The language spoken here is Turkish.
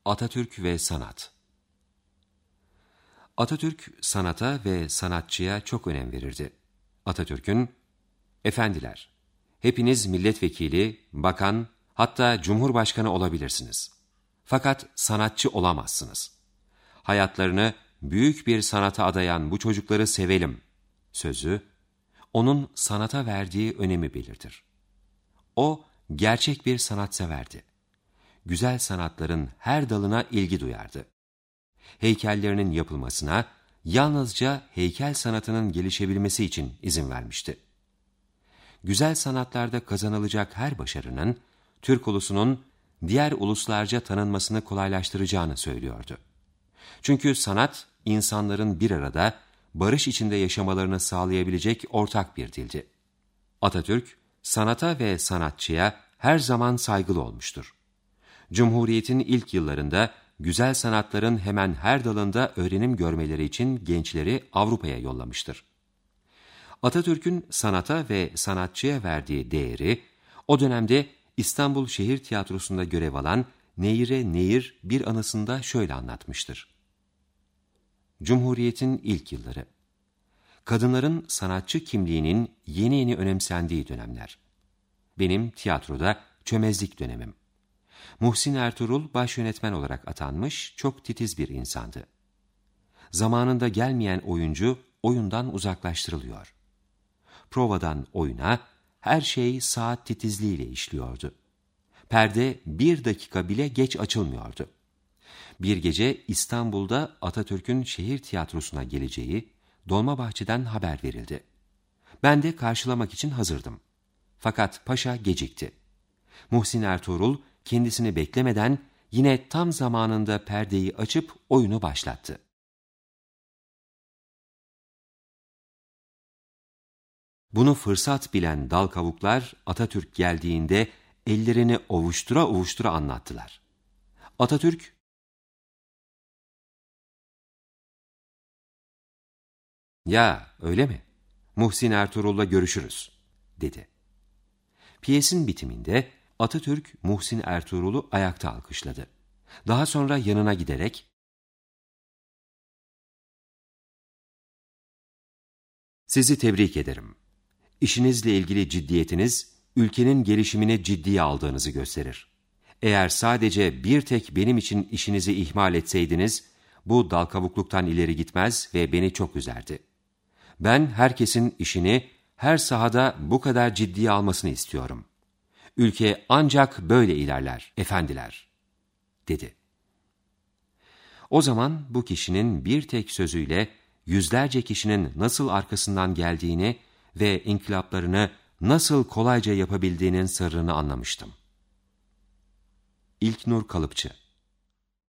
Atatürk ve sanat. Atatürk sanata ve sanatçıya çok önem verirdi. Atatürk'ün, "Efendiler, hepiniz milletvekili, bakan, hatta cumhurbaşkanı olabilirsiniz. Fakat sanatçı olamazsınız. Hayatlarını büyük bir sanata adayan bu çocukları sevelim" sözü, onun sanata verdiği önemi belirtir. O, gerçek bir sanatseverdi. Güzel sanatların her dalına ilgi duyardı. Heykellerinin yapılmasına yalnızca heykel sanatının gelişebilmesi için izin vermişti. Güzel sanatlarda kazanılacak her başarının, Türk ulusunun diğer uluslarca tanınmasını kolaylaştıracağını söylüyordu. Çünkü sanat, insanların bir arada, barış içinde yaşamalarını sağlayabilecek ortak bir dildi. Atatürk, sanata ve sanatçıya her zaman saygılı olmuştur. Cumhuriyet'in ilk yıllarında güzel sanatların hemen her dalında öğrenim görmeleri için gençleri Avrupa'ya yollamıştır. Atatürk'ün sanata ve sanatçıya verdiği değeri, o dönemde İstanbul Şehir Tiyatrosu'nda görev alan Neyire Neyir bir anısında şöyle anlatmıştır. Cumhuriyet'in ilk yılları. Kadınların sanatçı kimliğinin yeni yeni önemsendiği dönemler. Benim tiyatroda çömezlik dönemim. Muhsin Ertuğrul baş yönetmen olarak atanmış, çok titiz bir insandı. Zamanında gelmeyen oyuncu oyundan uzaklaştırılıyor. Provadan oyuna her şey saat titizliğiyle işliyordu. Perde 1 dakika bile geç açılmıyordu. Bir gece İstanbul'da Atatürk'ün şehir tiyatrosuna geleceği Dolmabahçe'den haber verildi. Ben de karşılamak için hazırdım. Fakat paşa gecikti. Muhsin Ertuğrul kendisini beklemeden yine tam zamanında perdeyi açıp oyunu başlattı. Bunu fırsat bilen dal kavuklar Atatürk geldiğinde ellerini ovuştura ovuştura anlattılar. Atatürk, "Ya öyle mi? Muhsin Ertuğrul'la görüşürüz," dedi. Piyesin bitiminde Atatürk Muhsin Ertuğrul'u ayakta alkışladı. Daha sonra yanına giderek, "Sizi tebrik ederim. İşinizle ilgili ciddiyetiniz, ülkenin gelişimini ciddiye aldığınızı gösterir. Eğer sadece bir tek benim için işinizi ihmal etseydiniz, bu dalkavukluktan ileri gitmez ve beni çok üzerdi. Ben herkesin işini her sahada bu kadar ciddiye almasını istiyorum. Ülke ancak böyle ilerler, efendiler," dedi. O zaman bu kişinin bir tek sözüyle yüzlerce kişinin nasıl arkasından geldiğini ve inkılaplarını nasıl kolayca yapabildiğinin sırrını anlamıştım. İlknur Kalıpçı.